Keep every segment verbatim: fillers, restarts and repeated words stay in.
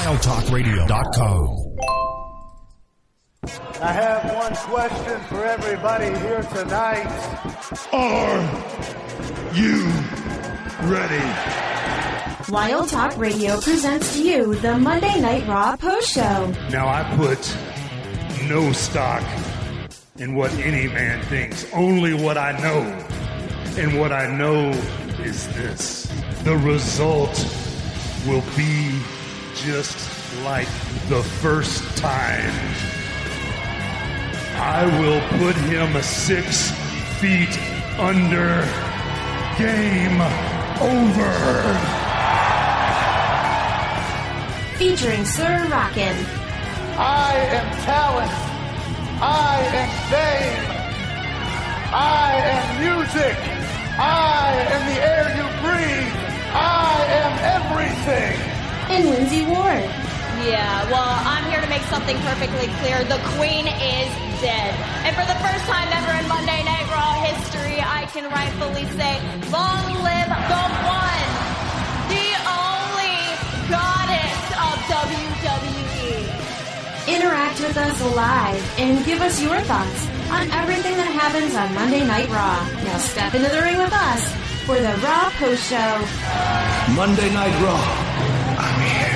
wild talk radio dot com. I have one question for everybody here tonight. Are you ready? Wild Talk Radio presents to you the Monday Night Raw Post Show. Now I put no stock in what any man thinks, only what I know. And what I know is this. The result will be just like the first time. I will put him six feet under. Game over. Featuring Sir Rockin'. I am talent. I am fame. I am music. I am the air you breathe. I am everything. And Lindsay Ward. Yeah, well, I'm here to make something perfectly clear. The Queen is dead. And for the first time ever in Monday Night Raw history, I can rightfully say, long live the one, the only goddess of W W E. Interact with us live and give us your thoughts on everything that happens on Monday Night Raw. Now step into the ring with us for the Raw Post Show. Monday Night Raw. I'm here.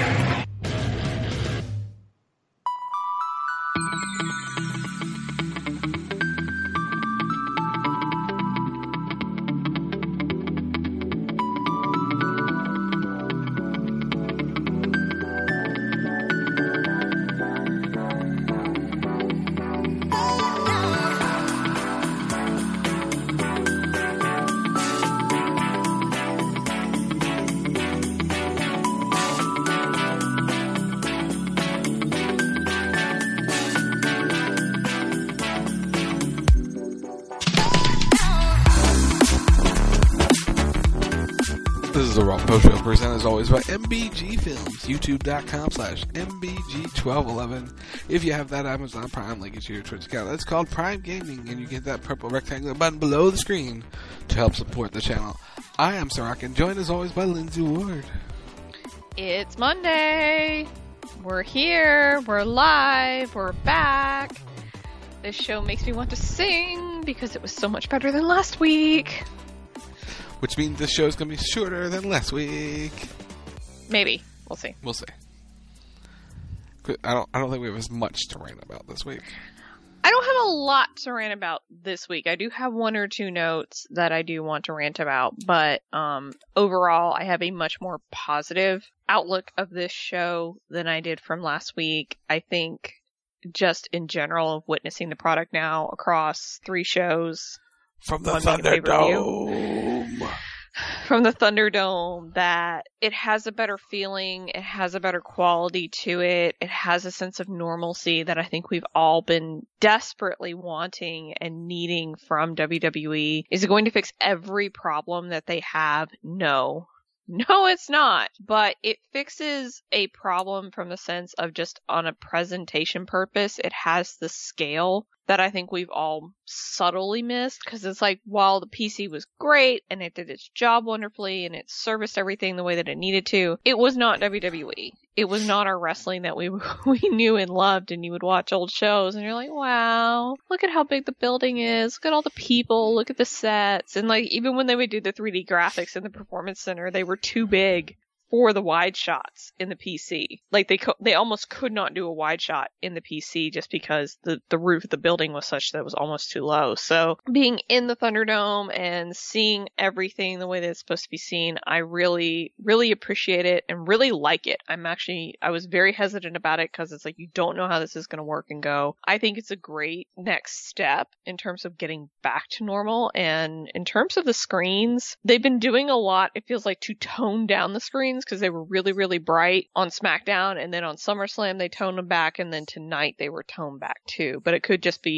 This is the Raw Post Show, presented as always by M B G Films, youtube.com slash MBG1211. If you have that Amazon Prime, link it to your Twitch account. That's called Prime Gaming, and you get that purple rectangular button below the screen to help support the channel. I am Sirach, and joined as always by Lindsay Ward. It's Monday. We're here. We're live. We're back. This show makes me want to sing because it was so much better than last week. Which means this show is going to be shorter than last week. Maybe. We'll see. We'll see. I don't I don't think we have as much to rant about this week. I don't have a lot to rant about this week. I do have one or two notes that I do want to rant about, but um, overall, I have a much more positive outlook of this show than I did from last week. I think just in general of witnessing the product now across three shows. From the Thunderdome. From the Thunderdome, that it has a better feeling, it has a better quality to it, it has a sense of normalcy that I think we've all been desperately wanting and needing from W W E. Is it going to fix every problem that they have? No. No, it's not. But it fixes a problem from the sense of just on a presentation purpose. It has the scale that I think we've all subtly missed, because it's like, while the P C was great and it did its job wonderfully and it serviced everything the way that it needed to, it was not W W E. It was not our wrestling that we we knew and loved, and you would watch old shows and you're like, wow, look at how big the building is, look at all the people, look at the sets, and like even when they would do the three D graphics in the Performance Center, they were too big for the wide shots in the P C. Like they co- they almost could not do a wide shot in the P C just because the, the roof of the building was such that it was almost too low. So being in the Thunderdome and seeing everything the way that it's supposed to be seen, I really, really appreciate it and really like it. I'm actually, I was very hesitant about it because it's like, you don't know how this is going to work and go. I think it's a great next step in terms of getting back to normal. And in terms of the screens, they've been doing a lot, it feels like, to tone down the screens, because they were really, really bright on SmackDown, and then on SummerSlam they toned them back, and then tonight they were toned back too. But it could just be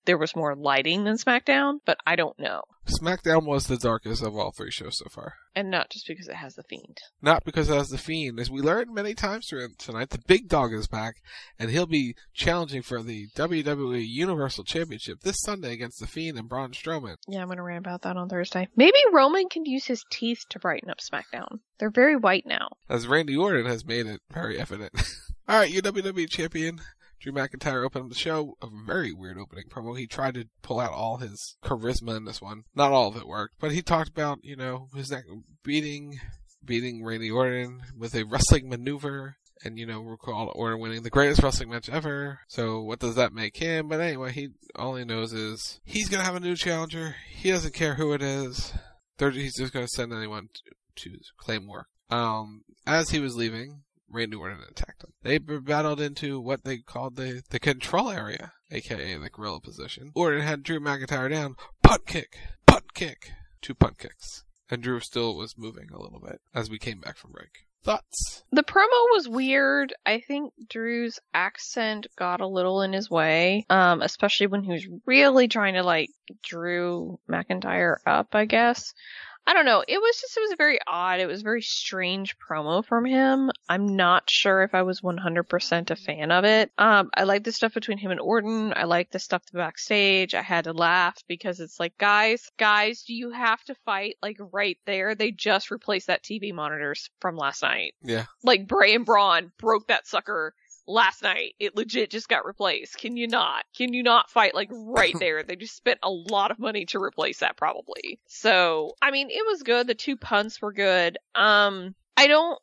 there was more lighting than SmackDown, but I don't know. SmackDown was the darkest of all three shows so far. And not just because it has The Fiend. Not because it has The Fiend. As we learned many times through tonight, the big dog is back, and he'll be challenging for the W W E Universal Championship this Sunday against The Fiend and Braun Strowman. Yeah, I'm going to rant about that on Thursday. Maybe Roman can use his teeth to brighten up SmackDown. They're very white now. As Randy Orton has made it very evident. All right, your W W E Champion Drew McIntyre opened the show. A very weird opening promo. He tried to pull out all his charisma in this one. Not all of it worked, but he talked about, you know, his neck beating, beating Randy Orton with a wrestling maneuver. And, you know, we're called Orton winning the greatest wrestling match ever. So what does that make him? But anyway, he all he knows is he's going to have a new challenger. He doesn't care who it is. They're, he's just going to send anyone to, to claim work. Um, as he was leaving, Randy Orton attacked him. They battled into what they called the, the control area, aka the gorilla position. Orton had Drew McIntyre down. Punt kick! Punt kick! Two punt kicks. And Drew still was moving a little bit as we came back from break. Thoughts? The promo was weird. I think Drew's accent got a little in his way, um, especially when he was really trying to, like, Drew McIntyre up, I guess. I don't know. It was just, it was very odd. It was a very strange promo from him. I'm not sure if I was one hundred percent a fan of it. Um, I like the stuff between him and Orton. I like the stuff backstage. I had to laugh because it's like, guys, guys, do you have to fight like right there? They just replaced that T V monitors from last night. Yeah. Like Bray and Braun broke that sucker last night. It legit just got replaced. Can you not? Can you not fight like right there? They just spent a lot of money to replace that probably. So, I mean, it was good. The two punts were good. Um, I don't...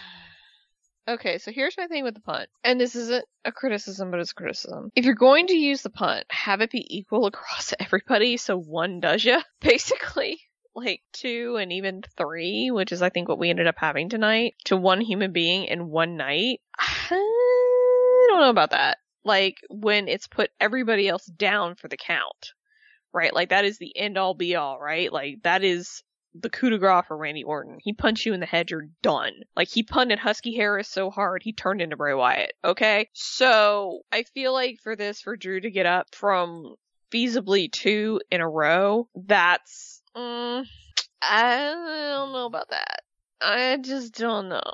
Okay, so here's my thing with the punt. And this isn't a criticism, but it's a criticism. If you're going to use the punt, have it be equal across everybody so one does ya, basically. Like two and even three, which is I think what we ended up having tonight, to one human being in one night. I don't know about that. Like, when it's put everybody else down for the count, right? Like, that is the end all be all, right? Like, that is the coup de grace for Randy Orton. He punched you in the head, you're done. Like, he punted Husky Harris so hard, he turned into Bray Wyatt, okay? So, I feel like for this, for Drew to get up from feasibly two in a row, that's, mm, I don't know about that. I just don't know.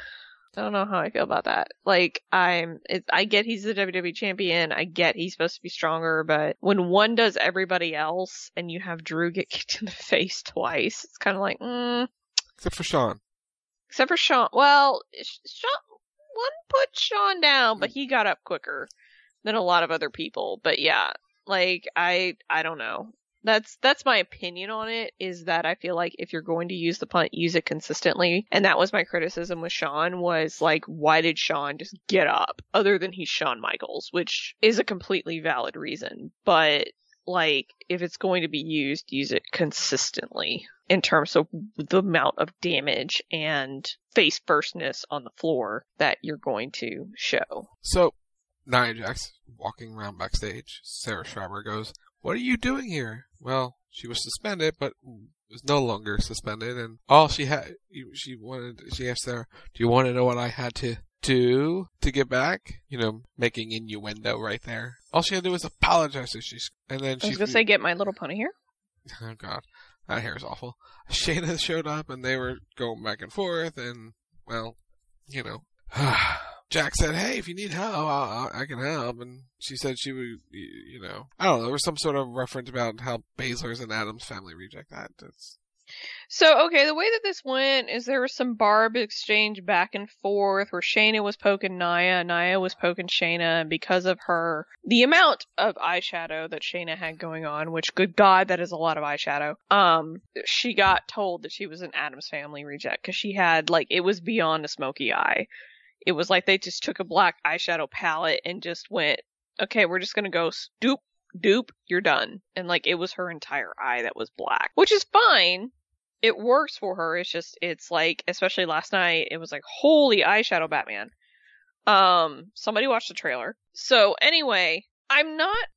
I don't know how I feel about that. Like, I'm, it, I get he's the W W E champion. I get he's supposed to be stronger, but when one does everybody else and you have Drew get kicked in the face twice, it's kind of like, mm. Except for Shawn. Except for Shawn. Well, Shawn, one put Shawn down, but he got up quicker than a lot of other people. But yeah, like, I, I don't know. That's that's my opinion on it, is that I feel like if you're going to use the punt, use it consistently. And that was my criticism with Shawn, was like, why did Shawn just get up? Other than he's Shawn Michaels, which is a completely valid reason. But, like, if it's going to be used, use it consistently in terms of the amount of damage and face firstness on the floor that you're going to show. So, Nia Jax walking around backstage. Sarah Schreiber goes, "What are you doing here?" Well, she was suspended, but was no longer suspended, and all she had, she wanted, she asked Sarah, "Do you want to know what I had to do to get back?" You know, making innuendo right there. All she had to do was apologize. So she, and then she I was gonna say, "Get My Little Pony here." Oh God, that hair is awful. Shayna showed up, and they were going back and forth, and well, you know. Jack said, "Hey, if you need help, I'll, I can help." And she said she would, you know, I don't know, there was some sort of reference about how Baszler's and Adams family reject that. That's... So, okay, the way that this went is there was some barb exchange back and forth where Shayna was poking Nia, Nia was poking Shayna, and because of her, the amount of eyeshadow that Shayna had going on, which, good God, that is a lot of eyeshadow, um, she got told that she was an Adams family reject, because she had, like, it was beyond a smoky eye. It was like they just took a black eyeshadow palette and just went, okay, we're just gonna go stoop, dupe, you're done. And like, it was her entire eye that was black, which is fine. It works for her. It's just, it's like, especially last night, it was like, holy eyeshadow Batman. Um, somebody watched the trailer. So anyway, I'm not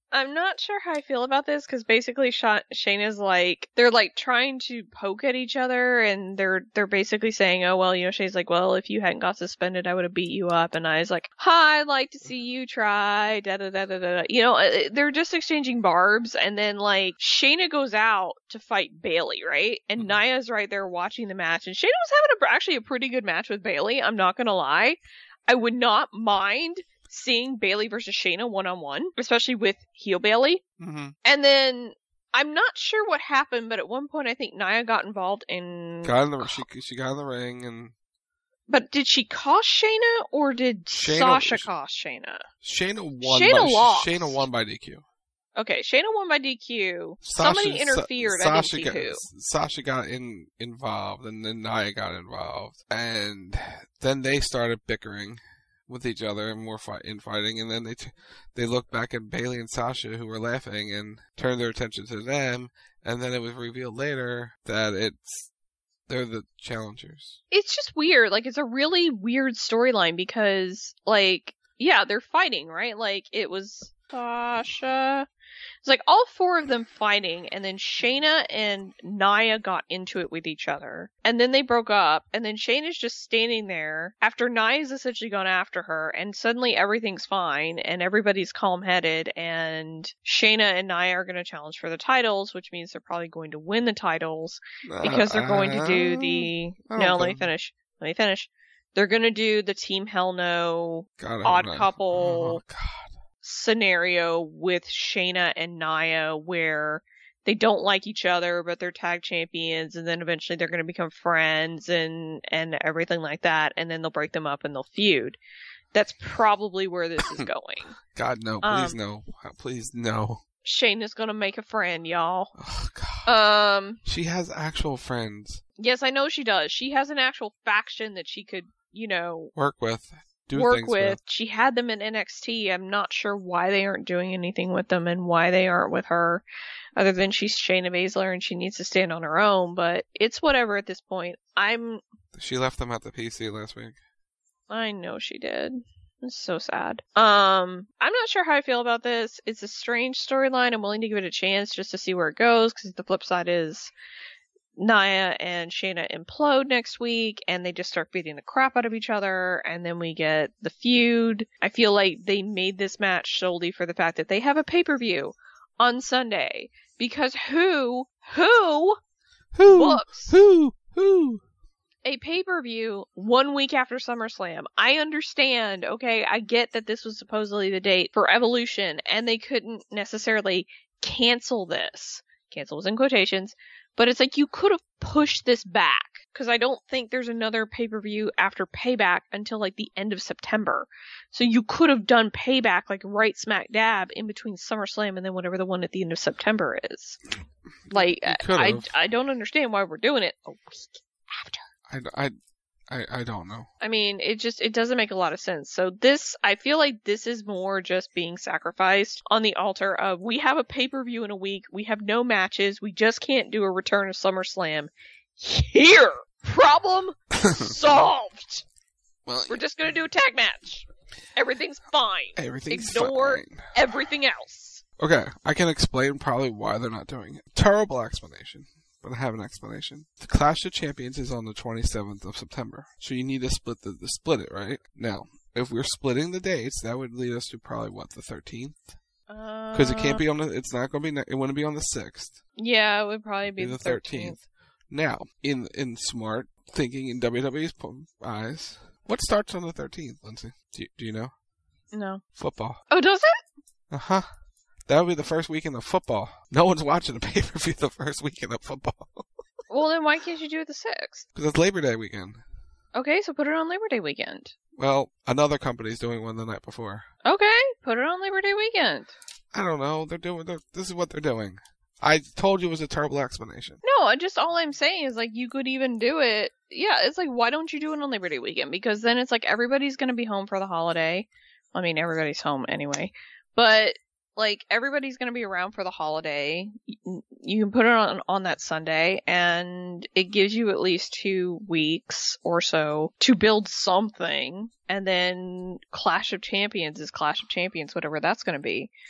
I'm not sure how I feel about this because basically Sha- Shayna's like they're like trying to poke at each other and they're they're basically saying, oh well, you know, Shay's like, well, if you hadn't got suspended, I would have beat you up, and I was like, hi, I'd like to see you try, da da da da da. You know, they're just exchanging barbs, and then like Shayna goes out to fight Bayley, right? And mm-hmm. Nia's right there watching the match, and Shayna was having a, actually a pretty good match with Bayley. I'm not gonna lie, I would not mind seeing Bayley versus Shayna one-on-one, especially with heel Bayley. Mm-hmm. And then, I'm not sure what happened, but at one point I think Nia got involved in... Got in the, she, she got in the ring and... But did she cost Shayna, or did Shayna, Sasha cost Shayna? Shayna won Shayna by, lost. Shayna won by D Q. Okay, Shayna won by D Q. Sasha, Somebody interfered, Sa- I didn't Sasha see got, who. Sasha got in, involved, and then Nia got involved. And then they started bickering with each other and more fight infighting, and then they t- they looked back at Bayley and Sasha, who were laughing, and turned their attention to them, and then it was revealed later that it's they're the challengers. It's just weird. Like, it's a really weird storyline because, like, yeah, they're fighting, right? Like, it was Sasha... It's like all four of them fighting, and then Shayna and Nia got into it with each other. And then they broke up, and then Shayna's just standing there after Nia's essentially gone after her, and suddenly everything's fine, and everybody's calm-headed, and Shayna and Nia are going to challenge for the titles, which means they're probably going to win the titles, because they're going to do the... No, let me finish. Let me finish. They're going to do the Team Hell No, God, Odd know. Couple... Oh, God. scenario with Shayna and Nia where they don't like each other but they're tag champions, and then eventually they're going to become friends and and everything like that, and then they'll break them up and they'll feud. That's probably where this is going. God, no, please um, no. Please no. Shayna's going to make a friend, y'all. Oh, God. Um she has actual friends. Yes, I know she does. She has an actual faction that she could, you know, work with. Do work things with. with. She had them in N X T. I'm not sure why they aren't doing anything with them and why they aren't with her, other than she's Shayna Baszler and she needs to stand on her own, but it's whatever at this point. I'm... She left them at the P C last week. I know she did. It's so sad. Um, I'm not sure how I feel about this. It's a strange storyline. I'm willing to give it a chance just to see where it goes, because the flip side is Nia and Shayna implode next week, and they just start beating the crap out of each other, and then we get the feud. I feel like they made this match solely for the fact that they have a pay-per-view on Sunday, because who, who, who, books who, who, a pay-per-view one week after SummerSlam? I understand, okay, I get that this was supposedly the date for Evolution, and they couldn't necessarily cancel this. Cancel was in quotations. But it's like you could have pushed this back, because I don't think there's another pay-per-view after Payback until like the end of September. So you could have done Payback like right smack dab in between SummerSlam and then whatever the one at the end of September is. Like, I, I don't understand why we're doing it a week after. I, I, I, I don't know. I mean, it just, it doesn't make a lot of sense. So this, I feel like this is more just being sacrificed on the altar of, we have a pay-per-view in a week, we have no matches, we just can't do a return of SummerSlam. Here! Problem solved! Well, we're just gonna do a tag match. Everything's fine. Everything's Ignore fine. everything else. Okay, I can explain probably why they're not doing it. Terrible explanation. But I have an explanation. The Clash of Champions is on the twenty-seventh of September. So you need to split the, the split it, right? Now, if we're splitting the dates, that would lead us to probably, what, the thirteenth? Because Uh, it can't be on the, it's not going to be, it wouldn't be on the sixth. yeah, it would probably be It'd the the thirteenth. Now, in, in smart thinking in W W E's eyes, what starts on the thirteenth, Lindsay? Do you, do you know? No. Football. Oh, does it? Uh-huh. That would be the first weekend of football. No one's watching a pay-per-view the first weekend of football. Well, then why can't you do it the sixth? Because it's Labor Day weekend. Okay, so put it on Labor Day weekend. Well, another company's doing one the night before. Okay, put it on Labor Day weekend. I don't know. They're doing. They're, this is what they're doing. I told you it was a terrible explanation. No, I just all I'm saying is like you could even do it. Yeah, it's like why don't you do it on Labor Day weekend? Because then it's like everybody's gonna be home for the holiday. I mean, everybody's home anyway, but like everybody's gonna be around for the holiday. You can put it on on that Sunday, and it gives you at least two weeks or so to build something. And then Clash of Champions is Clash of Champions, whatever that's gonna be.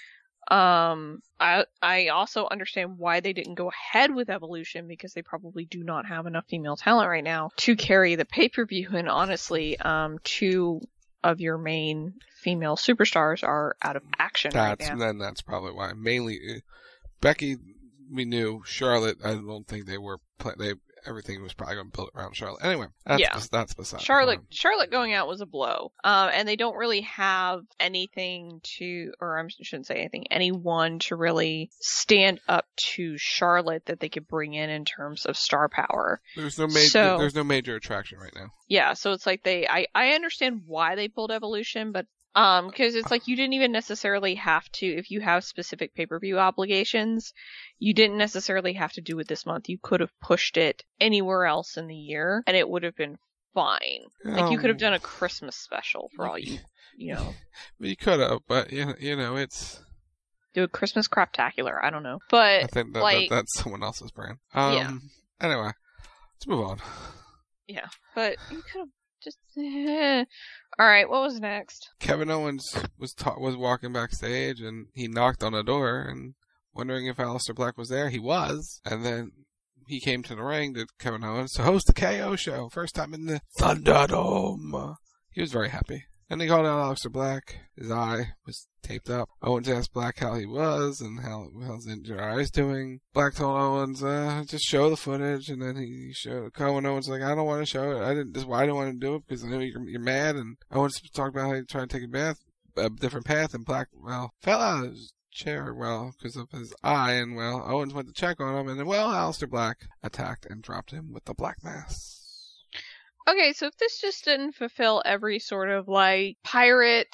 Um, I I also understand why they didn't go ahead with Evolution, because they probably do not have enough female talent right now to carry the pay-per-view. And honestly, um, two of your main female superstars are out of action That's right now. then that's probably why. Mainly, uh, Becky, we knew. Charlotte, I don't think they were. Play, they everything was probably going to build around Charlotte. Anyway, that's Yeah. bes- that's beside. Charlotte, um, Charlotte going out was a blow. Um, and they don't really have anything to, or I shouldn't say anything, anyone to really stand up to Charlotte that they could bring in in terms of star power. There's no major. So- there's no major attraction right now. Yeah, so it's like they, I, I understand why they pulled Evolution, but um, because it's like you didn't even necessarily have to, if you have specific pay-per-view obligations, you didn't necessarily have to do it this month. You could have pushed it anywhere else in the year, and it would have been fine. Like you could have done a Christmas special for all you, you know, You could have, but you know, you know, it's. do a Christmas craptacular. I don't know, but I think that, like, that that's someone else's brand. Um, Yeah. Anyway, let's move on. yeah, but you could have just. Eh. All right, what was next? Kevin Owens was ta- was walking backstage and he knocked on a door and wondering if Aleister Black was there. He was, and then he came to the ring to Kevin Owens to host the K O show. First time in the Thunderdome. He was very happy. And they called out Aleister Black. His eye was taped up. Owens asked Black how he was and how how's his injured eyes doing. Black told Owens, uh, just show the footage. And then he showed Kevin Owens like, I don't want to show it. I didn't. This is why I didn't want to do it because I know you're, you're mad. And Owens talked about how he tried to take a bath, a different path. And Black, well, fell out of his chair, well, because of his eye. And well, Owens went to check on him. And then, well, Aleister Black attacked and dropped him with the Black Mass. Okay, so if this just didn't fulfill every sort of like pirate,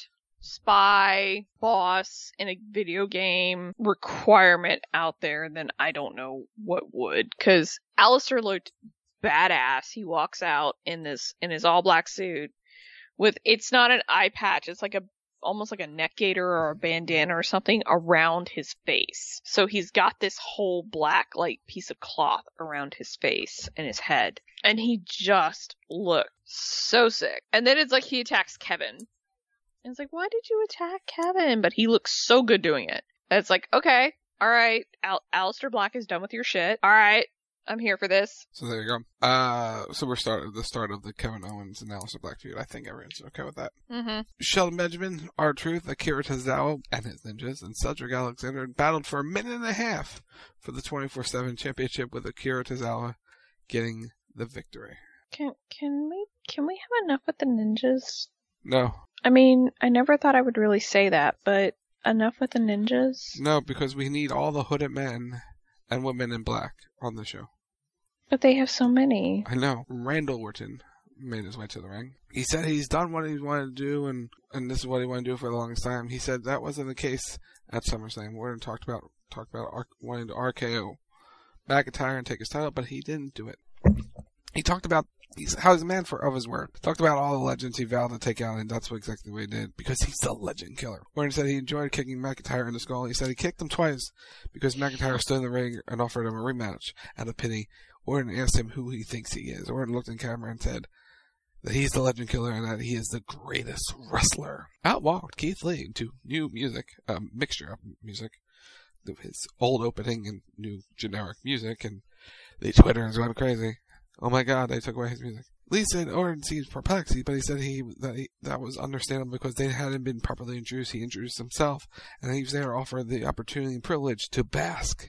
spy, boss in a video game requirement out there, then I don't know what would. Because Aleister looked badass. He walks out in this in his all black suit with, it's not an eye patch, it's like a almost like a neck gaiter or a bandana or something around his face. So he's got this whole black like piece of cloth around his face and his head. And he just looked so sick. And then it's like he attacks Kevin. And it's like, why did you attack Kevin? But he looks so good doing it. And it's like, okay, all right, Al- Aleister Black is done with your shit. All right, I'm here for this. So there you go. Uh, so we're start the start of the Kevin Owens and Aleister Black feud. I think everyone's okay with that. Mm-hmm. Shelton Benjamin, R-Truth, Akira Tozawa, and his ninjas, and Cedric Alexander battled for a minute and a half for the twenty-four seven championship, with Akira Tozawa getting the victory. Can can we can we have enough with the ninjas? No. I mean, I never thought I would really say that, but enough with the ninjas? No, because we need all the hooded men and women in black on the show. But they have so many. I know. Randall Orton made his way to the ring. He said he's done what he wanted to do, and, and this is what he wanted to do for the longest time. He said that wasn't the case at SummerSlam. Orton talked about talked about R- wanting to R K O McIntyre and take his title, but he didn't do it. He talked about he's, how he's a man for of his word. Talked about all the legends he vowed to take out, and that's what exactly what he did, because he's the legend killer. Orton said he enjoyed kicking McIntyre in the skull. He said he kicked him twice because McIntyre stood in the ring and offered him a rematch out of pity. Orton asked him who he thinks he is. Orton looked in camera and said that he's the legend killer and that he is the greatest wrestler. Out walked Keith Lee to new music, a mixture of music, his old opening and new generic music, and the Twitter is going crazy. Oh my God, they took away his music. Lee said Orton seemed perplexed, but he said he that he, that was understandable because they hadn't been properly introduced. He introduced himself, and he was there to offer the opportunity and privilege to bask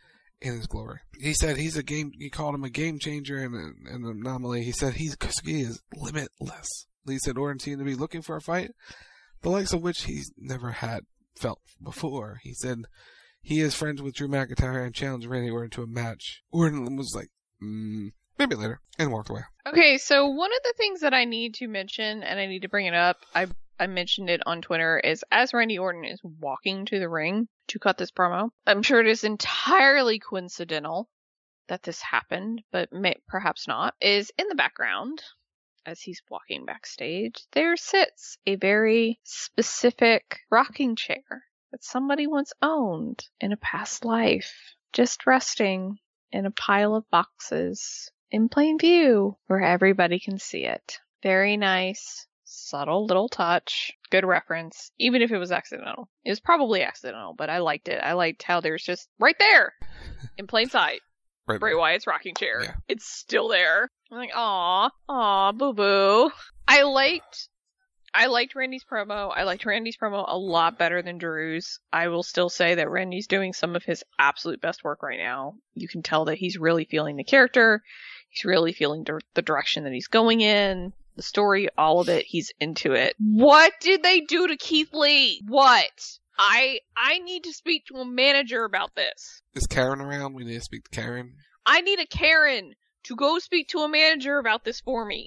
in his glory. He said he's a game. He called him a game changer and an, an anomaly. He said he's he is limitless. Lee said Orton seemed to be looking for a fight, the likes of which he's never had felt before. He said he is friends with Drew McIntyre and challenged Randy Orton to a match. Orton was like, mm, maybe later, and walked away. Okay, so one of the things that I need to mention, and I need to bring it up, I I mentioned it on Twitter, is as Randy Orton is walking to the ring to cut this promo, I'm sure it is entirely coincidental that this happened, but may, perhaps not, is in the background, as he's walking backstage, there sits a very specific rocking chair that somebody once owned in a past life, just resting in a pile of boxes in plain view where everybody can see it. Very nice, Subtle little touch. Good reference. Even if it was accidental. It was probably accidental, but I liked it. I liked how there's just right there in plain sight. Right. Bray Wyatt's rocking chair. Yeah. It's still there. I'm like, aw, aw, boo boo. I liked I liked Randy's promo. I liked Randy's promo a lot better than Drew's. I will still say that Randy's doing some of his absolute best work right now. You can tell that he's really feeling the character. He's really feeling di- the direction that he's going in. The story, all of it, he's into it. What did they do to Keith Lee? What? I I need to speak to a manager about this. Is Karen around? We need to speak to Karen. I need a Karen to go speak to a manager about this for me.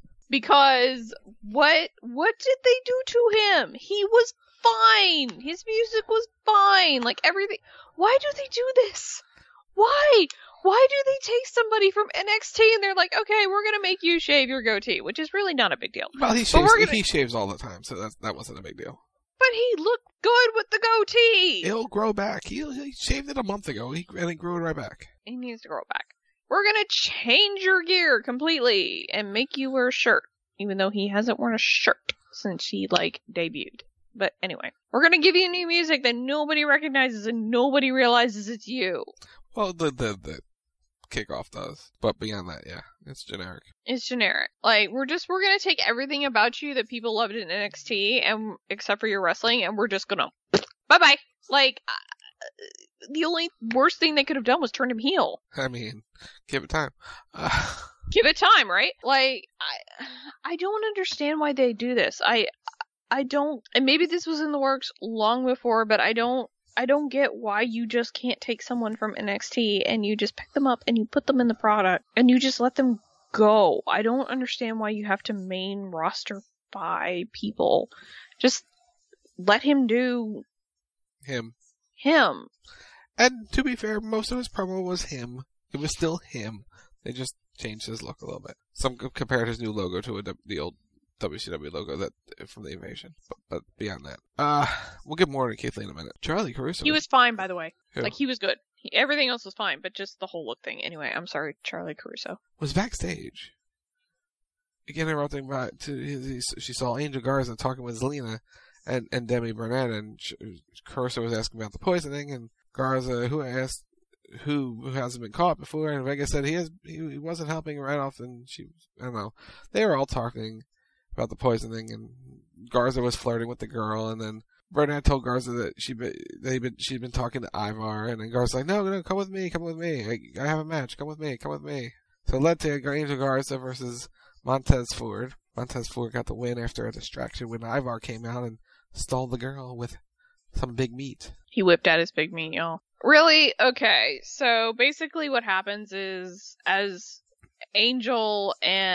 Because what what did they do to him? He was fine. His music was fine. Like everything. Why do they do this? Why? Why do they take somebody from N X T and they're like, okay, we're gonna make you shave your goatee, which is really not a big deal. Well, he shaves. Gonna... He shaves all the time, so that that wasn't a big deal. But he looked good with the goatee. It'll grow back. He he shaved it a month ago, he, and it grew it right back. He needs to grow back. We're gonna change your gear completely and make you wear a shirt, even though he hasn't worn a shirt since he like debuted. But anyway, we're gonna give you new music that nobody recognizes and nobody realizes it's you. Well, the the the kickoff does, but beyond that, yeah, it's generic. It's generic. Like we're just we're gonna take everything about you that people loved in N X T, and except for your wrestling, and we're just gonna bye bye. Like uh, the only worst thing they could have done was turn him heel. I mean, give it time. Uh... Give it time, right? Like I I don't understand why they do this. I I don't, and maybe this was in the works long before, but I don't. I don't get why you just can't take someone from N X T and you just pick them up and you put them in the product and you just let them go. I don't understand why you have to main roster by people. Just let him do him. Him. And to be fair, most of his promo was him. It was still him. They just changed his look a little bit. Some compared his new logo to a, the old W C W logo that from the Invasion, but, but beyond that, uh, we'll get more to Keith Lee in a minute. Charlie Caruso. He was fine, by the way. Who? Like he was good. He, everything else was fine, but just the whole look thing. Anyway, I'm sorry, Charlie Caruso was backstage. Again, interrupting back to his, she saw Angel Garza talking with Zelina and and Demi Burnett, and Caruso was asking about the poisoning, and Garza, who asked who who hasn't been caught before, and Vega said he has he, he wasn't helping right off, and she I don't know. They were all talking about the poisoning, and Garza was flirting with the girl, and then Burnett told Garza that she they been she'd been talking to Ivar, and then Garza's like, no, no, come with me, come with me, I, I have a match, come with me, come with me. So it led to Angel Garza versus Montez Ford. Montez Ford got the win after a distraction when Ivar came out and stole the girl with some big meat. He whipped out his big meat, y'all. Really? Okay, so basically what happens is, as Angel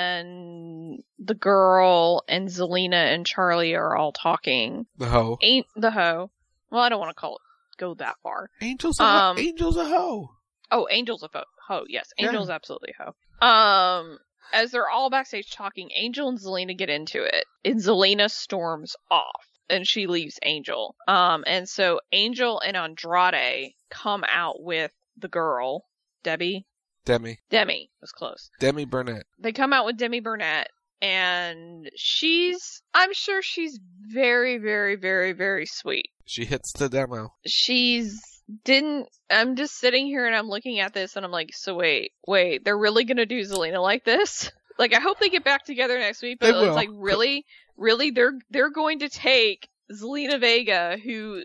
and the girl and Zelina and Charlie are all talking. The hoe. Ain't the hoe. Well, I don't want to call it, go that far. Angel's a, um, ho- Angel's a hoe. Oh, Angel's a ho- hoe. Yes, Angel's yeah. absolutely a hoe. Um, as they're all backstage talking, Angel and Zelina get into it, and Zelina storms off, and she leaves Angel. Um, and so Angel and Andrade come out with the girl, Debbie. Demi. Demi was close. Demi Burnett. They come out with Demi Burnett, and she's, I'm sure she's very, very, very, very sweet. She hits the demo. She's, didn't, I'm just sitting here and I'm looking at this and I'm like, so wait, wait, they're really gonna do Zelina like this? Like, I hope they get back together next week, but they it's will. like, really? Really? They're, they're going to take Zelina Vega, who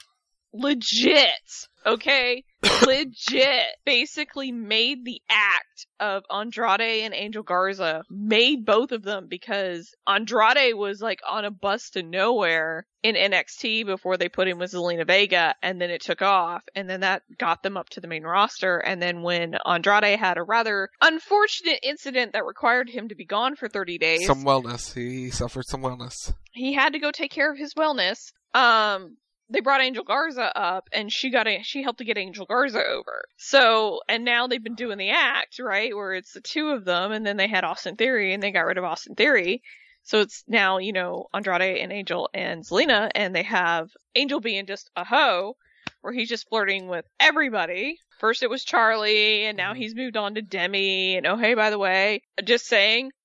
legit, okay, legit, basically made the act of Andrade and Angel Garza, made both of them, because Andrade was like on a bus to nowhere in N X T before they put him with Zelina Vega, and then it took off, and then that got them up to the main roster, and then when Andrade had a rather unfortunate incident that required him to be gone for thirty days. Some wellness. He suffered some wellness. He had to go take care of his wellness. Um, they brought Angel Garza up, and she got a, she helped to get Angel Garza over. So, and now they've been doing the act, right, where it's the two of them, and then they had Austin Theory, and they got rid of Austin Theory. So it's now, you know, Andrade and Angel and Zelina, and they have Angel being just a hoe, where he's just flirting with everybody. First it was Charlie, and now he's moved on to Demi, and oh hey, by the way, just saying,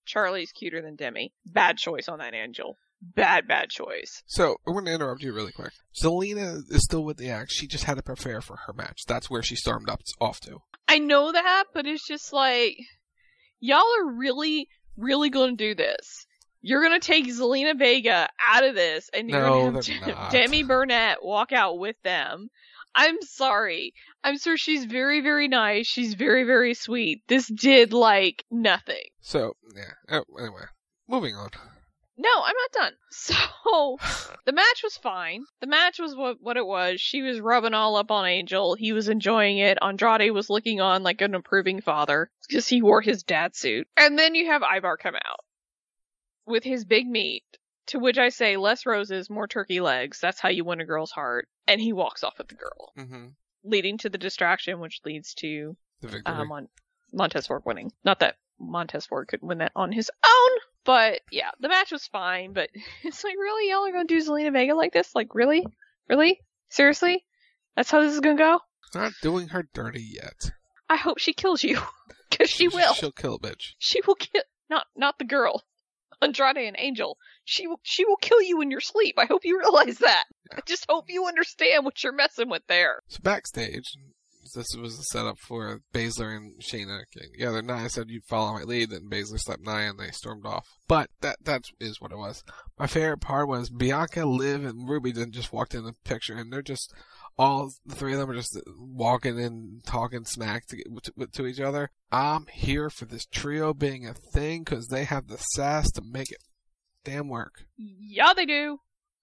Charlie's cuter than Demi. Bad choice on that angel. Bad, bad choice. So, I'm going to interrupt you really quick. Zelina is still with the axe. She just had to prepare for her match. That's where she stormed up off to. I know that, but it's just like, y'all are really, really going to do this. You're going to take Zelina Vega out of this, and you're No, going to they're have not. Demi Burnett walk out with them. I'm sorry. I'm sure she's very, very nice. She's very, very sweet. This did, like, nothing. So, yeah. Oh, anyway, moving on. No, I'm not done. So, the match was fine. The match was what, what it was. She was rubbing all up on Angel. He was enjoying it. Andrade was looking on like an approving father because he wore his dad suit. And then you have Ivar come out with his big meat, to which I say, less roses, more turkey legs. That's how you win a girl's heart. And he walks off with the girl, Mm-hmm. leading to the distraction, which leads to The victory. uh, Mon- Montez Ford winning. Not that Montez Ford could win that on his own. But, yeah, the match was fine, but it's like, really? Y'all are gonna do Zelina Vega like this? Like, really? Really? Seriously? That's how this is gonna go? Not doing her dirty yet. I hope she kills you. Cause she will. She'll kill a bitch. She will kill, not, not the girl. Andrade and Angel. She will, she will kill you in your sleep. I hope you realize that. Yeah. I just hope you understand what you're messing with there. So backstage, this was the setup for Baszler and Shayna getting together. Nia said, "You follow my lead," and Baszler slapped Nia and they stormed off. But that that is what it was. My favorite part was Bianca, Liv, and Ruby then just walked in the picture, and they're just all the three of them are just walking and talking smack to, to, to each other. I'm here for this trio being a thing because they have the sass to make it damn work. Yeah, they do.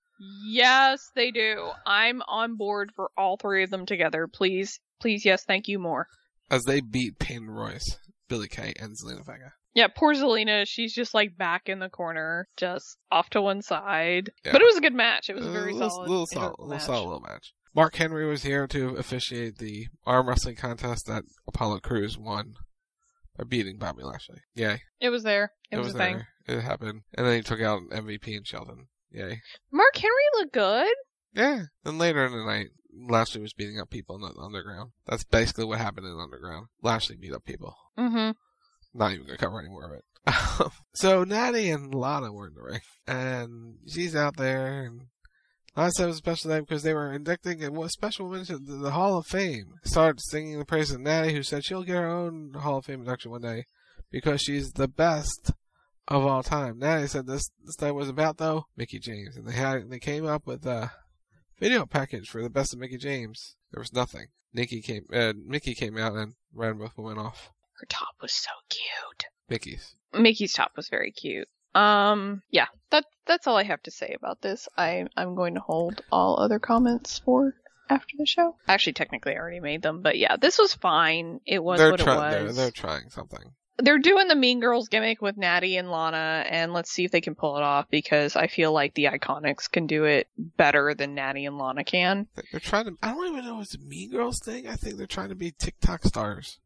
Yes, they do. I'm on board for all three of them together. Please, please, yes, thank you, more. As they beat Peyton Royce, Billie Kay, and Zelina Vega. Yeah, poor Zelina, she's just like back in the corner, just off to one side. Yeah. But it was a good match. It was a very little, solid, little solid, enjoyable little match. solid little match. Mark Henry was here to officiate the arm wrestling contest that Apollo Crews won by beating Bobby Lashley. Yay. It was there. It, It was, was a thing. there. It happened. And then he took out M V P and Shelton. Yay. Mark Henry looked good. Yeah. Then later in the night, Lashley was beating up people in the underground. That's basically what happened in the underground. Lashley beat up people. Mm-hmm. Not even going to cover any more of it. So Natty and Lana were in the ring. And she's out there. And Lana said it was a special day because they were inducting a special woman to the Hall of Fame. Started singing the praise of Natty, who said she'll get her own Hall of Fame induction one day because she's the best of all time. Natty said this this day was about, though, Mickie James. And they had they came up with a video package for the best of Mickie James. There was nothing. Nikki came, uh, Mickie came out and ran both women off. Her top was so cute. Mickey's. Mickey's top was very cute. Um, yeah, that that's all I have to say about this. I I'm going to hold all other comments for after the show. Actually, technically, I already made them, but yeah, this was fine. It was They're what try- it was. They're, they're trying something. They're doing the Mean Girls gimmick with Natty and Lana, and let's see if they can pull it off, because I feel like the Iconics can do it better than Natty and Lana can. They're trying to. I don't even know if it's a Mean Girls thing. I think they're trying to be TikTok stars.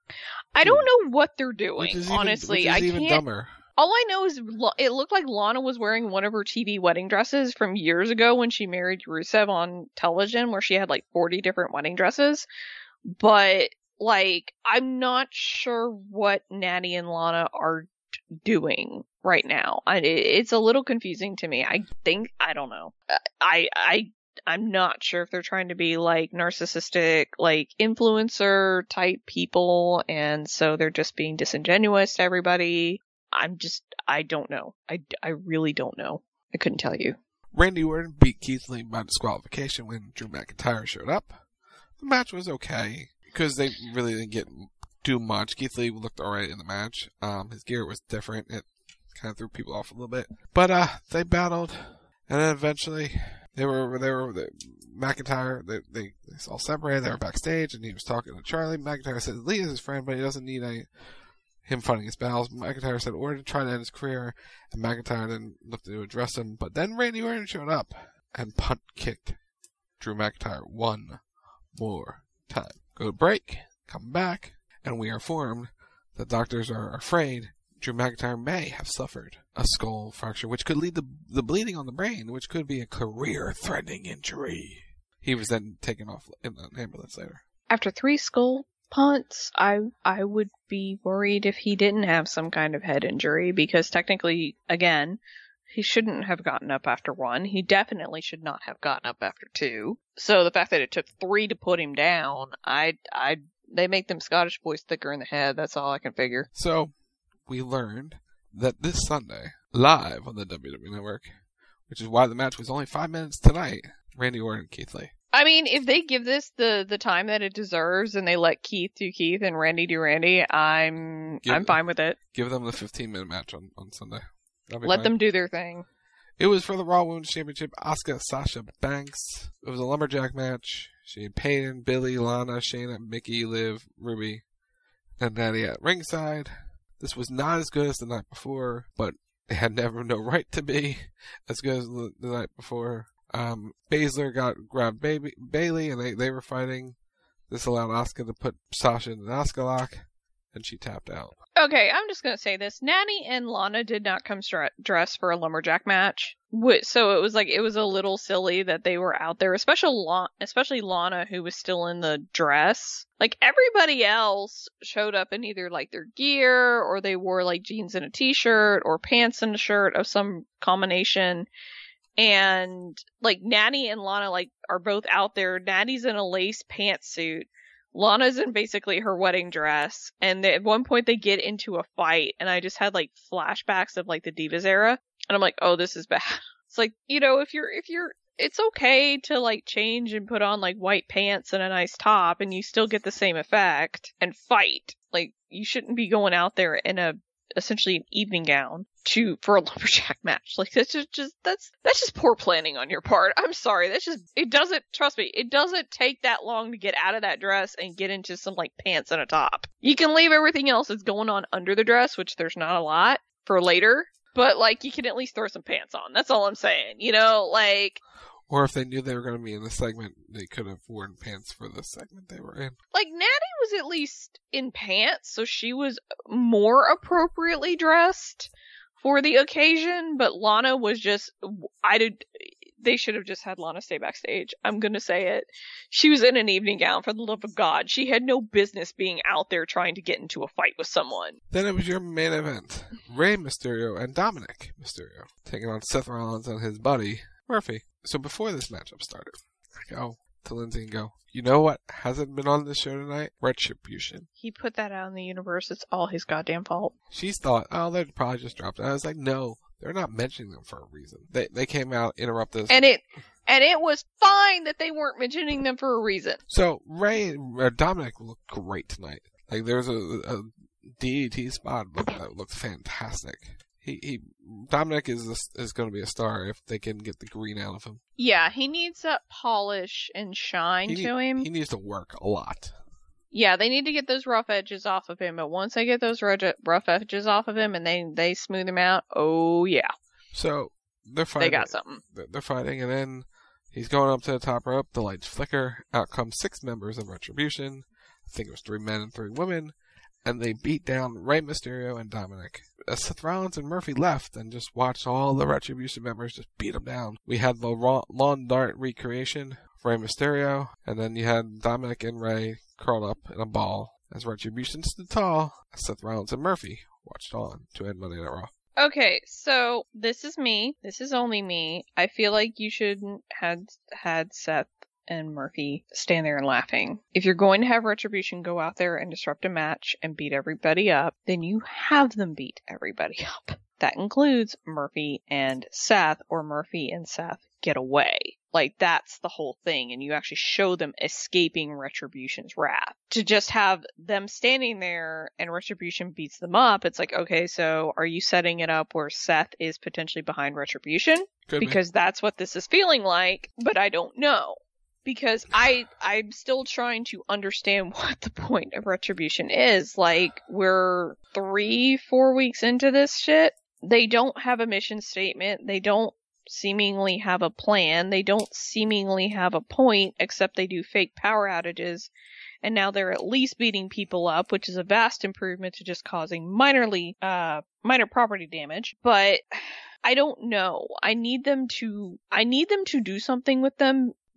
I don't know what they're doing, Which is even, honestly. which is I even can't. dumber. All I know is Lo- it looked like Lana was wearing one of her T V wedding dresses from years ago when she married Rusev on television, where she had like forty different wedding dresses. But, like, I'm not sure what Natty and Lana are t- doing right now. I, it, it's a little confusing to me. I think, I don't know. I, I, I'm not sure if they're trying to be like narcissistic, like influencer type people, and so they're just being disingenuous to everybody. I'm just, I don't know. I, I really don't know. I couldn't tell you. Randy Orton beat Keith Lee by disqualification when Drew McIntyre showed up. The match was okay because they really didn't get too much. Keith Lee looked alright in the match. Um, his gear was different. It kind of threw people off a little bit. But uh, they battled, and then eventually they were they were they, McIntyre. They, they they all separated. They were backstage, and he was talking to Charlie. McIntyre said Lee is his friend, but he doesn't need any. Him fighting his battles. McIntyre said Orton tried to end his career, and McIntyre then looked to address him, but then Randy Orton showed up and punt kicked Drew McIntyre one more time. Go to break, come back, and we are informed that doctors are afraid Drew McIntyre may have suffered a skull fracture, which could lead to the bleeding on the brain, which could be a career-threatening injury. He was then taken off in an ambulance later. After three skull punts, I I would be worried if he didn't have some kind of head injury, because technically, again, he shouldn't have gotten up after one. He definitely should not have gotten up after two. So the fact that it took three to put him down, I I they make them Scottish boys thicker in the head. That's all I can figure. So we learned that this Sunday, live on the W W E Network, which is why the match was only five minutes tonight, Randy Orton and Keith Lee. I mean, if they give this the, the time that it deserves and they let Keith do Keith and Randy do Randy, I'm Give I'm them, fine with it. Give them the fifteen minute match on, on Sunday. Let fine. them do their thing. It was for the Raw Women's Championship. Asuka, Sasha Banks. It was a lumberjack match. She had Peyton, Billy, Lana, Shayna, Mickey, Liv, Ruby, and Natty at ringside. This was not as good as the night before, but it had never no right to be as good as the, the night before. Um, Baszler got grabbed baby, Bailey, and they, they were fighting. This allowed Asuka to put Sasha in an Asuka lock, and she tapped out. Okay, I'm just gonna say this. Natty and Lana did not come stra- dressed for a lumberjack match. So it was like, it was a little silly that they were out there, especially, La- especially Lana, who was still in the dress. Like, everybody else showed up in either, like, their gear, or they wore, like, jeans and a t-shirt, or pants and a shirt of some combination. And, like, Natty and Lana, like, are both out there. Natty's in a lace pantsuit. Lana's in basically her wedding dress. And they, at one point they get into a fight, and I just had, like, flashbacks of, like, the Divas era. And I'm like, oh, this is bad. It's like, you know, if you're, if you're, it's okay to, like, change and put on, like, white pants and a nice top, and you still get the same effect, and fight. Like, you shouldn't be going out there in a, essentially an evening gown to, for a lumberjack match. Like, that's just, just, that's, that's just poor planning on your part. I'm sorry. That's just, it doesn't, trust me, it doesn't take that long to get out of that dress and get into some, like, pants and a top. You can leave everything else that's going on under the dress, which there's not a lot, for later. But, like, you can at least throw some pants on. That's all I'm saying. You know, like... Or if they knew they were going to be in the segment, they could have worn pants for the segment they were in. Like, Natty was at least in pants, so she was more appropriately dressed for the occasion. But Lana was just... I did... They should have just had Lana stay backstage. I'm gonna say it. She was in an evening gown, for the love of God. She had no business being out there trying to get into a fight with someone. Then it was your main event. Rey Mysterio and Dominic Mysterio taking on Seth Rollins and his buddy, Murphy. So before this matchup started, I go to Lindsay and go, you know what hasn't been on the show tonight? Retribution. He put that out in the universe. It's all his goddamn fault. She's thought, oh, they'd probably just dropped it. I was like, no. They're not mentioning them for a reason. They they came out, interrupt us. And it and it was fine that they weren't mentioning them for a reason. So, Ray uh, Dominic looked great tonight. Like, there was a, a D D T spot looked, that looked fantastic. He he Dominic is a, is going to be a star if they can get the green out of him. Yeah, he needs that polish and shine he to need, him. He needs to work a lot. Yeah, they need to get those rough edges off of him, but once they get those rough edges off of him and they, they smooth him out, oh yeah. So, they're fighting. They got something. They're fighting, and then he's going up to the top rope, the lights flicker, out come six members of Retribution, I think it was three men and three women, and they beat down Rey Mysterio and Dominic. As Seth Rollins and Murphy left and just watched all the Retribution members just beat them down. We had the lawn dart recreation, Rey Mysterio, and then you had Dominic and Rey curled up in a ball as Retribution stood tall, as Seth Rollins and Murphy watched on to end Monday Night Raw. Okay, so this is me. This is only me. I feel like you shouldn't had had Seth and Murphy stand there and laughing. If you're going to have Retribution go out there and disrupt a match and beat everybody up, then you have them beat everybody up. That includes Murphy and Seth, or Murphy and Seth get away. Like, that's the whole thing, and you actually show them escaping Retribution's wrath. To just have them standing there and Retribution beats them up, it's like, okay, so are you setting it up where Seth is potentially behind Retribution? Could because be. That's what this is feeling like, but I don't know. Because I, I'm still trying to understand what the point of Retribution is. Like, we're three, four weeks into this shit. They don't have a mission statement. They don't seemingly have a plan. They don't seemingly have a point, except they do fake power outages. And now they're at least beating people up, which is a vast improvement to just causing minorly, uh, minor property damage. But I don't know. I need them to, I need them to do something with them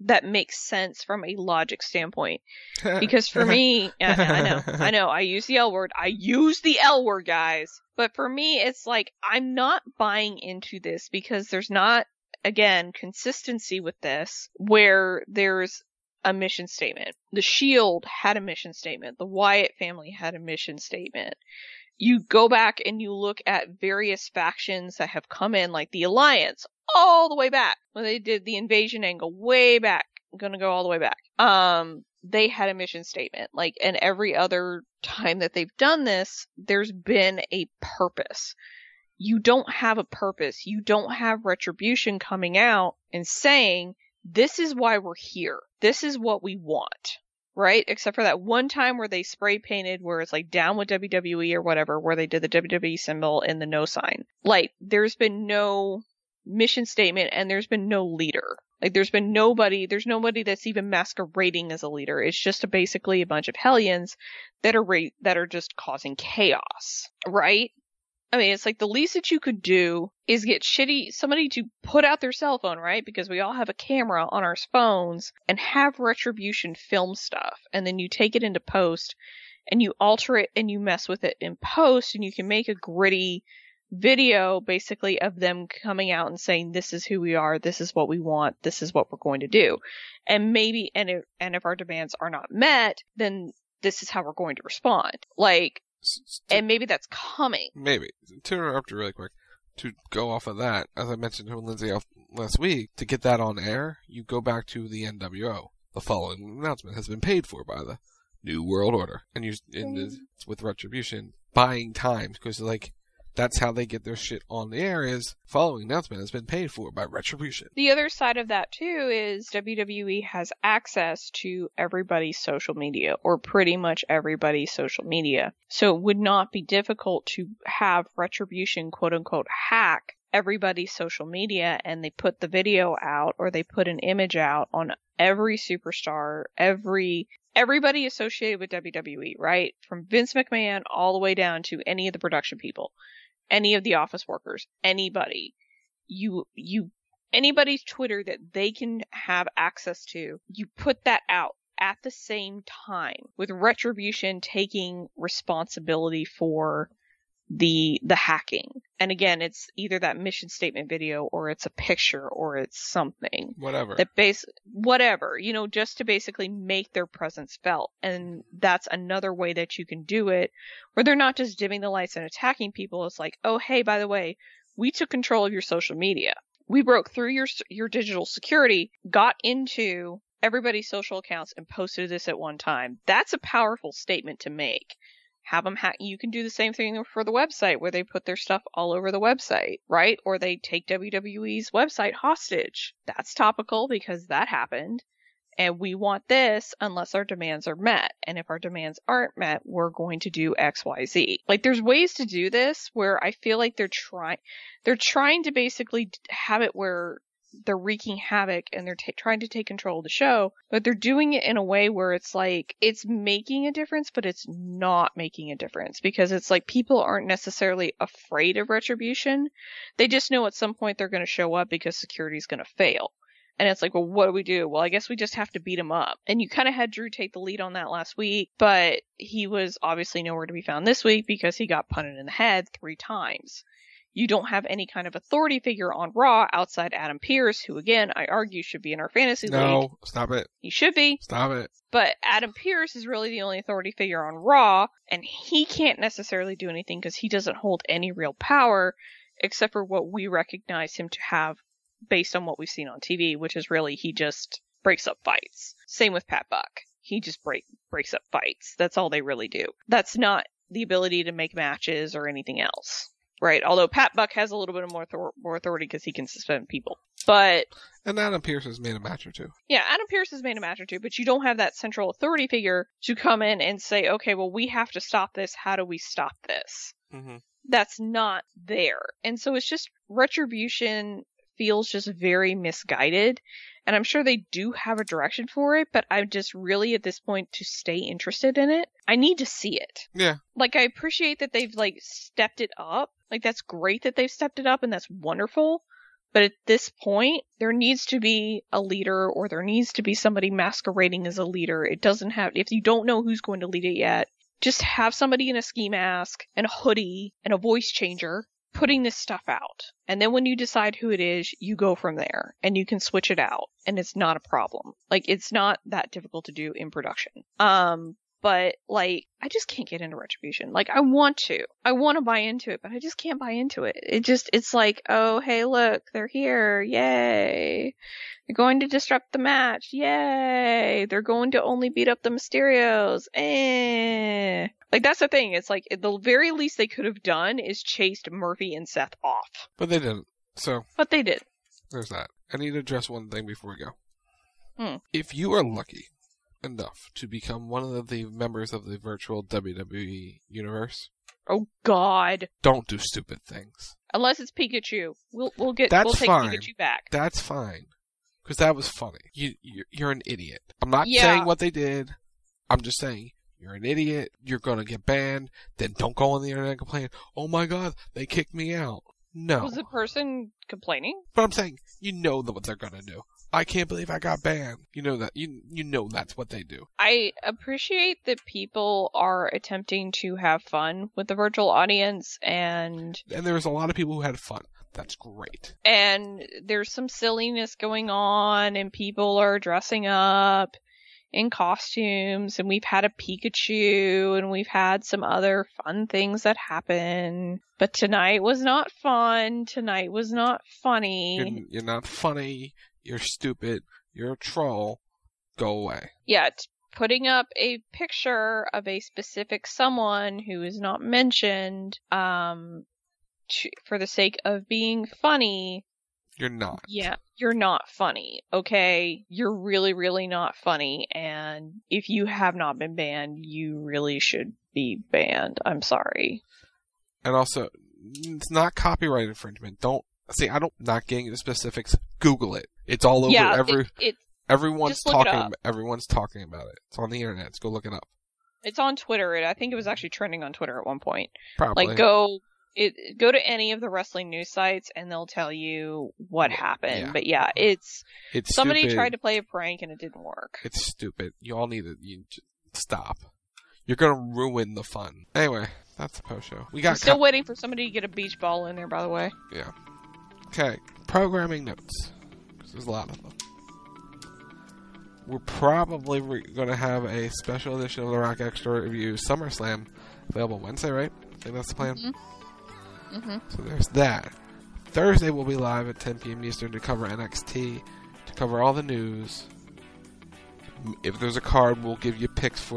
that makes sense from a logic standpoint. Because for me, I, I know, I know, I use the L word. I use the L word, guys. But for me, it's like, I'm not buying into this because there's not, again, consistency with this where there's a mission statement. The Shield had a mission statement. The Wyatt family had a mission statement. You go back and you look at various factions that have come in, like the Alliance, all the way back when they did the invasion angle, way back. I'm gonna go all the way back. Um, they had a mission statement. Like, and every other time that they've done this, there's been a purpose. You don't have a purpose. You don't have Retribution coming out and saying, this is why we're here. This is what we want. Right? Except for that one time where they spray painted where it's like down with W W E or whatever, where they did the W W E symbol and the no sign. Like, there's been no mission statement and there's been no leader. Like, there's been nobody, there's nobody that's even masquerading as a leader. It's just a, basically a bunch of hellions that are ra- that are just causing chaos. Right? I mean, it's like the least that you could do is get shitty, somebody to put out their cell phone, right? Because we all have a camera on our phones and have Retribution film stuff. And then you take it into post and you alter it and you mess with it in post and you can make a gritty video basically of them coming out and saying, this is who we are. This is what we want. This is what we're going to do. And maybe, and if, and if our demands are not met, then this is how we're going to respond. Like, and maybe that's coming. Maybe. To interrupt you really quick, to go off of that, as I mentioned to Lindsay last week, to get that on air, you go back to the N W O. The following announcement has been paid for by the New World Order. And you, and it's with Retribution, buying time, because like, that's how they get their shit on the air is following announcement has been paid for by Retribution. The other side of that too is W W E has access to everybody's social media, or pretty much everybody's social media. So it would not be difficult to have Retribution quote unquote hack everybody's social media, and they put the video out or they put an image out on every superstar, every everybody associated with W W E, right? From Vince McMahon all the way down to any of the production people. Any of the office workers, anybody, you, you, anybody's Twitter that they can have access to, you put that out at the same time with Retribution taking responsibility for the, the hacking. And again, it's either that mission statement video or it's a picture or it's something. Whatever. That base, whatever, you know, just to basically make their presence felt. And that's another way that you can do it, where they're not just dimming the lights and attacking people. It's like, oh, hey, by the way, we took control of your social media. We broke through your, your digital security, got into everybody's social accounts and posted this at one time. That's a powerful statement to make. Have them hack. You can do the same thing for the website where they put their stuff all over the website, right? Or they take W W E's website hostage. That's topical because that happened. And we want this unless our demands are met. And if our demands aren't met, we're going to do X, Y, Z. Like, there's ways to do this where I feel like they're trying, they're trying to basically have it where they're wreaking havoc and they're t- trying to take control of the show, but they're doing it in a way where it's like, it's making a difference, but it's not making a difference because it's like people aren't necessarily afraid of Retribution. They just know at some point they're going to show up because security's going to fail. And it's like, well, what do we do? Well, I guess we just have to beat him up. And you kind of had Drew take the lead on that last week, but he was obviously nowhere to be found this week because he got punted in the head three times. You don't have any kind of authority figure on Raw outside Adam Pearce, who, again, I argue should be in our fantasy no, league. No, stop it. He should be. Stop it. But Adam Pearce is really the only authority figure on Raw, and he can't necessarily do anything because he doesn't hold any real power, except for what we recognize him to have based on what we've seen on T V, which is really he just breaks up fights. Same with Pat Buck. He just break breaks up fights. That's all they really do. That's not the ability to make matches or anything else. Right, although Pat Buck has a little bit of more, thor- more authority because he can suspend people. But and Adam Pearce has made a match or two. Yeah, Adam Pearce has made a match or two, but you don't have that central authority figure to come in and say, okay, well, we have to stop this. How do we stop this? Mm-hmm. That's not there. And so it's just Retribution feels just very misguided. And I'm sure they do have a direction for it, but I'm just really at this point to stay interested in it. I need to see it. Yeah. Like, I appreciate that they've, like, stepped it up. Like, that's great that they've stepped it up and that's wonderful. But at this point, there needs to be a leader, or there needs to be somebody masquerading as a leader. It doesn't have, if you don't know who's going to lead it yet, just have somebody in a ski mask and a hoodie and a voice changer putting this stuff out. And then when you decide who it is, you go from there and you can switch it out and it's not a problem. Like, it's not that difficult to do in production. Um, But, like, I just can't get into Retribution. Like, I want to. I want to buy into it, but I just can't buy into it. It just, it's like, oh, hey, look, they're here. Yay. They're going to disrupt the match. Yay. They're going to only beat up the Mysterios. Eh. Like, that's the thing. It's like, the very least they could have done is chased Murphy and Seth off. But they didn't. So. But they did. There's that. I need to address one thing before we go. Hmm. If you are lucky enough to become one of the members of the virtual W W E universe, oh God, don't do stupid things. Unless it's Pikachu, we'll we'll get That's we'll take fine. Pikachu back. That's fine, because that was funny. You you're, you're an idiot. I'm not Yeah. saying what they did. I'm just saying you're an idiot. You're gonna get banned. Then don't go on the internet and complain. Oh my God, they kicked me out. No. Was the person complaining? But I'm saying you know what they're gonna do. I can't believe I got banned. You know that. You you know that's what they do. I appreciate that people are attempting to have fun with the virtual audience, and And there was a lot of people who had fun. That's great. and there's some silliness going on, and people are dressing up in costumes, and we've had a Pikachu, and we've had some other fun things that happen. But tonight was not fun. Tonight was not funny. You're, you're not funny. You're stupid. You're a troll. Go away. Yeah, t- putting up a picture of a specific someone who is not mentioned, um, to, for the sake of being funny. You're not. Yeah, you're not funny, okay? You're really, really not funny, and if you have not been banned, you really should be banned. I'm sorry. And also, it's not copyright infringement. Don't, see, I don't, not getting into specifics. Google it. It's all over. Yeah, every, it, it, everyone's just look it talking, up. about, everyone's talking about it. It's on the internet. Let's go look it up. it's on Twitter. I think it was actually trending on Twitter at one point. Probably. Like, go... It, go to any of the wrestling news sites and they'll tell you what happened. Yeah. But yeah, it's, It's somebody stupid. tried to play a prank and it didn't work. It's stupid. You all need to you j- stop. You're gonna ruin the fun. Anyway, that's the post show. We got I'm still co- waiting for somebody to get a beach ball in there, by the way. Yeah. Okay. Programming notes. 'Cause there's a lot of them. We're probably re- gonna have a special edition of the Rock Extra Review SummerSlam available Wednesday, right? I think that's the plan. Mm-hmm. Mm-hmm. So there's that. Thursday we'll be live at ten p.m. Eastern to cover N X T, to cover all the news. M- If there's a card, we'll give you picks for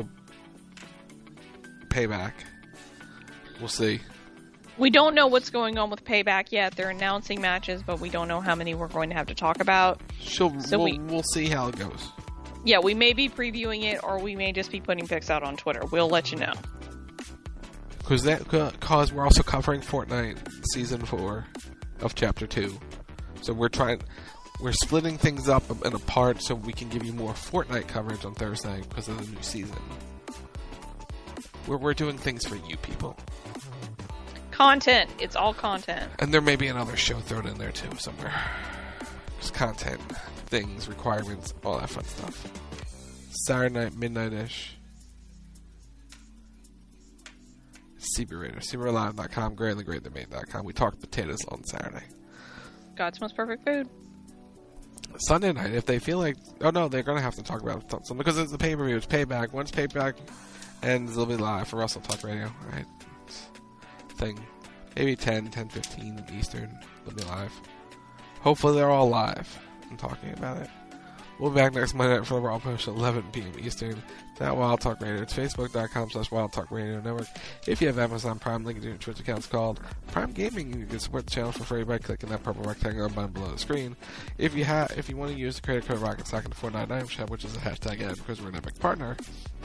Payback. We'll see. We don't know what's going on with Payback yet. They're announcing matches, but we don't know how many we're going to have to talk about. She'll, So we'll, we- we'll see how it goes. Yeah, we may be previewing it, or we may just be putting picks out on Twitter. We'll let you know. Because that cause we're also covering Fortnite season four of chapter two, so we're trying we're splitting things up and apart so we can give you more Fortnite coverage on Thursday because of the new season. We're we're doing things for you people, Content. It's all content. and there may be another show thrown in there too somewhere. Just content, things, requirements, all that fun stuff. Saturday night, midnight-ish. C B Radio, C B Radio Live dot com, Gray and the Great the Main dot com. We talked potatoes on Saturday. God's most perfect food. Sunday night, if they feel like, oh no, they're gonna have to talk about something because it's a pay per view. It's Payback. Once Payback ends, it'll be live for Wrestle Talk Radio, right? Thing, maybe ten, ten fifteen Eastern. They'll be live. Hopefully, they're all live. I'm talking about it. We'll be back next Monday night for the Raw Post at eleven p.m. Eastern. That Wild Talk Radio. It's facebook.com slash Wild Talk Radio Network. If you have Amazon Prime, link to your Twitch account. It's called Prime Gaming. You can support the channel for free by clicking that purple rectangle button below the screen. If you have, if you want to use the credit code Rocket Sock in the four ninety-nine shop, which is a hashtag ad because we're an Epic partner,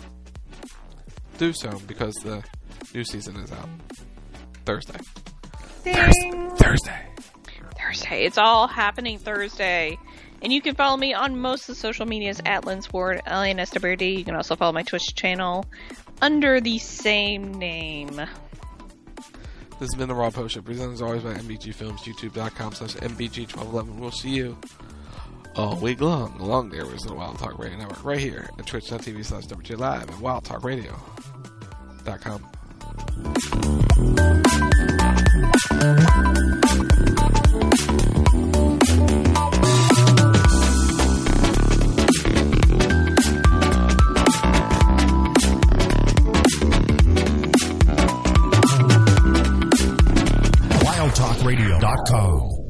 do so because the new season is out Thursday. Ding. Thursday. Thursday. It's all happening Thursday. And you can follow me on most of the social medias at Linsward, L A N S W R D. You can also follow my Twitch channel under the same name. This has been the Raw Post Show, presented as always by M B G Films, YouTube.com slash M B G twelve eleven. We'll see you all week long, along there with the Wild Talk Radio Network, right here at twitch.tv slash WJ Live and wild talk radio dot com. wild talk radio dot com